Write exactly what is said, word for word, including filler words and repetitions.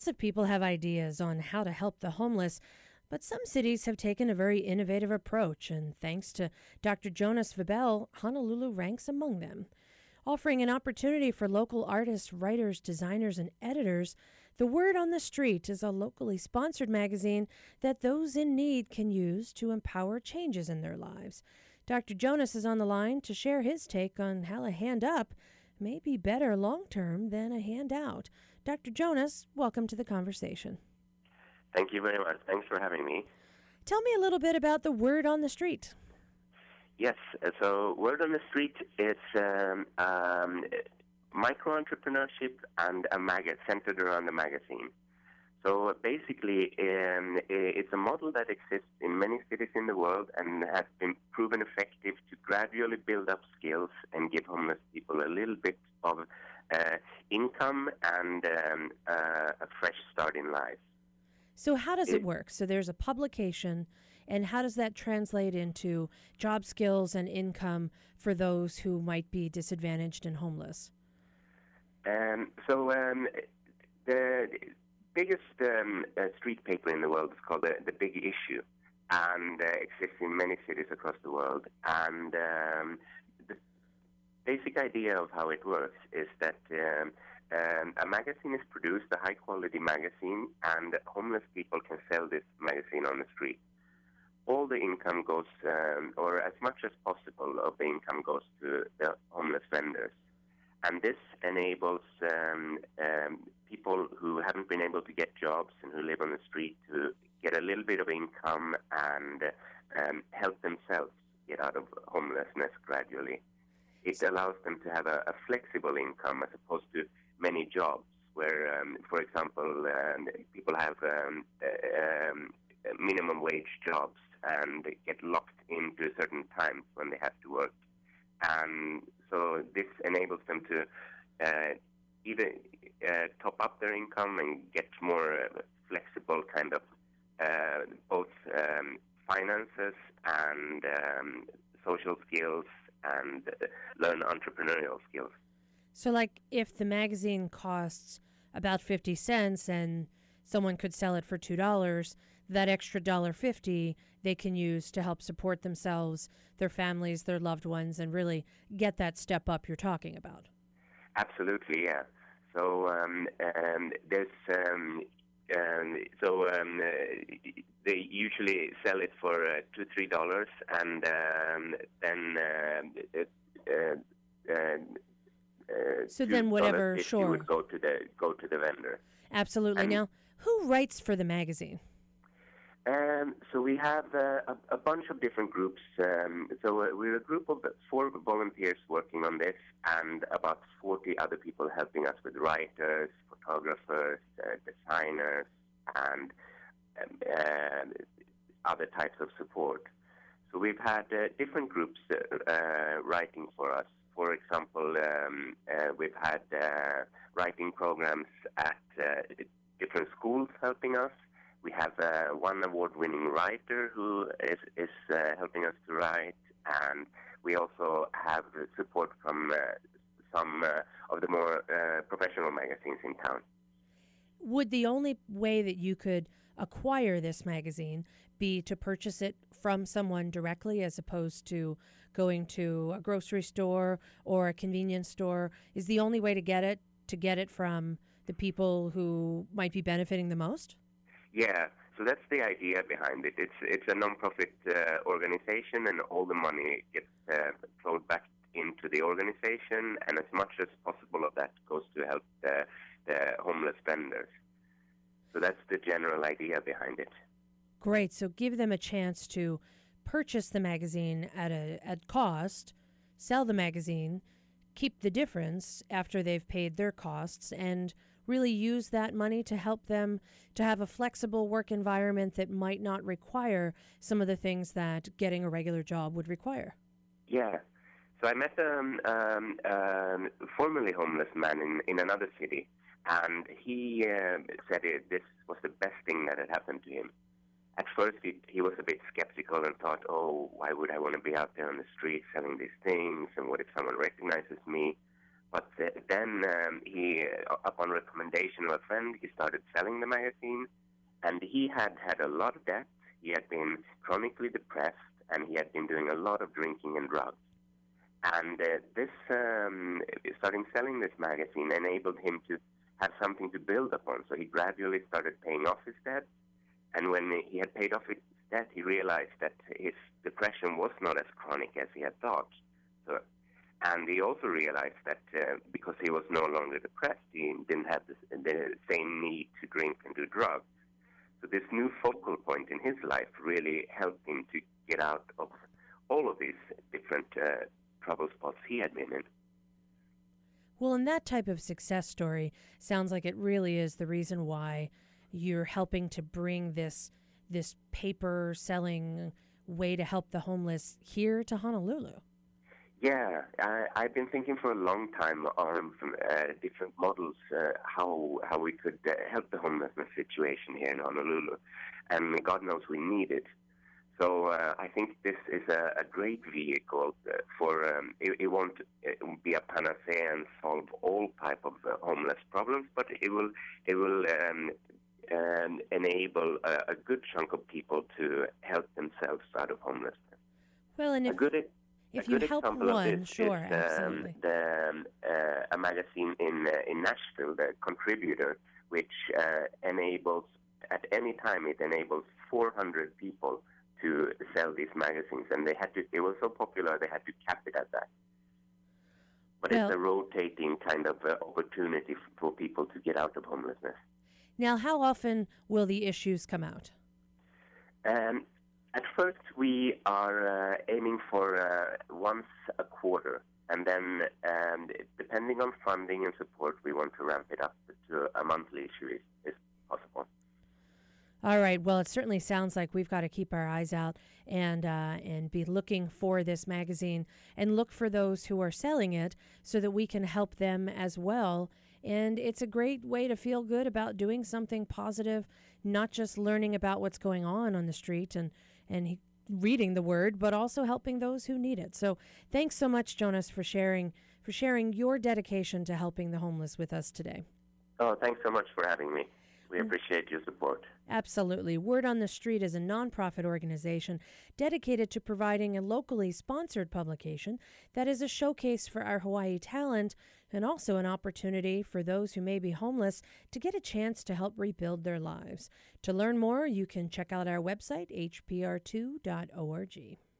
Lots of people have ideas on how to help the homeless, but some cities have taken a very innovative approach, and thanks to Doctor Jonas Vibel, Honolulu ranks among them. Offering an opportunity for local artists, writers, designers, and editors, The Word on the Street is a locally sponsored magazine that those in need can use to empower changes in their lives. Doctor Jonas is on the line to share his take on how a hand up may be better long-term than a handout. Doctor Jonas, welcome to the conversation. Thank you very much. Thanks for having me. Tell me a little bit about The Word on the Street. Yes, so Word on the Street is um, um, micro-entrepreneurship and a mag- centered around a magazine. So basically, um, it's a model that exists in many cities in the world and has been proven effective to gradually build up skills and give homeless people a little bit of uh, income and um, uh, a fresh start in life. So how does it work? So there's a publication, and how does that translate into job skills and income for those who might be disadvantaged and homeless? Um, so um, the biggest um, uh, street paper in the world is called the, the Big Issue, and uh, exists in many cities across the world. And um, the basic idea of how it works is that um, um, a magazine is produced, a high-quality magazine, and homeless people can sell this magazine on the street. All the income goes, um, or as much as possible of the income goes to the homeless vendors. And this enables um, um, people who haven't been able to get jobs and who live on the street to get a little bit of income and um, help themselves get out of homelessness gradually. It allows them to have a, a flexible income as opposed to many jobs where, um, for example, um, people have um, uh, um, minimum wage jobs and get locked into certain times when they have to work. And so this enables them to uh, either uh, top up their income and get more uh, flexible kind of uh, both um, finances and um, social skills and uh, learn entrepreneurial skills. So like if the magazine costs about fifty cents and someone could sell it for two dollars, that extra one dollar fifty they can use to help support themselves, their families, their loved ones, and really get that step up you're talking about. Absolutely, yeah. So um, um, there's um, um, so um, uh, they usually sell it for uh, two, three dollars, and um, then uh, uh, uh, uh, so then whatever, sure, would go to the go to the vendor. Absolutely. And now, who writes for the magazine? Um, so we have uh, a, a bunch of different groups. Um, so uh, we're a group of four volunteers working on this, and about forty other people helping us with writers, photographers, uh, designers, and um, uh, other types of support. So we've had uh, different groups uh, uh, writing for us. For example, um, uh, we've had uh, writing programs at uh, different schools helping us. We have uh, one award-winning writer who is, is uh, helping us to write, and we also have support from uh, some uh, of the more uh, professional magazines in town. Would the only way that you could acquire this magazine be to purchase it from someone directly as opposed to going to a grocery store or a convenience store? Is the only way to get it to get it from the people who might be benefiting the most? Yeah, so that's the idea behind it. It's it's a non-profit uh, organization, and all the money gets uh, flowed back into the organization, and as much as possible of that goes to help the, the homeless vendors. So that's the general idea behind it. Great. So give them a chance to purchase the magazine at a at cost, sell the magazine, keep the difference after they've paid their costs, and really use that money to help them to have a flexible work environment that might not require some of the things that getting a regular job would require. Yeah. So I met a um, um, um, formerly homeless man in, in another city, and he uh, said it, this was the best thing that had happened to him. At first, he, he was a bit skeptical and thought, oh, why would I want to be out there on the street selling these things, and what if someone recognizes me? But uh, then um, he, uh, upon recommendation of a friend, he started selling the magazine, and he had had a lot of debt. He had been chronically depressed, and he had been doing a lot of drinking and drugs. And uh, this um, starting selling this magazine enabled him to have something to build upon. So he gradually started paying off his debt, and when he had paid off his debt, he realized that his depression was not as chronic as he had thought. So, and he also realized that uh, because he was no longer depressed, he didn't have this, the same need to drink and do drugs. So this new focal point in his life really helped him to get out of all of these different uh, trouble spots he had been in. Well, and that type of success story sounds like it really is the reason why you're helping to bring this this paper selling way to help the homeless here to Honolulu. Yeah, I, I've been thinking for a long time on uh, different models, uh, how how we could uh, help the homelessness situation here in Honolulu, and God knows we need it. So uh, I think this is a, a great vehicle uh, for, um, it, it won't uh, be a panacea and solve all type of uh, homeless problems, but it will it will um, um, enable a, a good chunk of people to help themselves out of homelessness. Well, and if... A good, If a you good help example one, of this sure, is um, absolutely. the, um, uh, a magazine in uh, in Nashville, the Contributor, which uh, enables, at any time, it enables four hundred people to sell these magazines, and they had to. It was so popular they had to cap it at that. But Well, it's a rotating kind of uh, opportunity f- for people to get out of homelessness. now, how often will the issues come out? Um, At first, we are uh, aiming for uh, once a quarter, and then, um, depending on funding and support, we want to ramp it up to a monthly issue if, if possible. All right. Well, it certainly sounds like we've got to keep our eyes out and uh, and be looking for this magazine and look for those who are selling it so that we can help them as well. And it's a great way to feel good about doing something positive, not just learning about what's going on on the street and and he, reading the word, but also helping those who need it. So thanks so much, Jonas, for sharing for sharing your dedication to helping the homeless with us today. Oh, thanks so much for having me. We appreciate your support. Absolutely. Word on the Street is a nonprofit organization dedicated to providing a locally sponsored publication that is a showcase for our Hawaii talent and also an opportunity for those who may be homeless to get a chance to help rebuild their lives. To learn more, you can check out our website, h p r two dot org.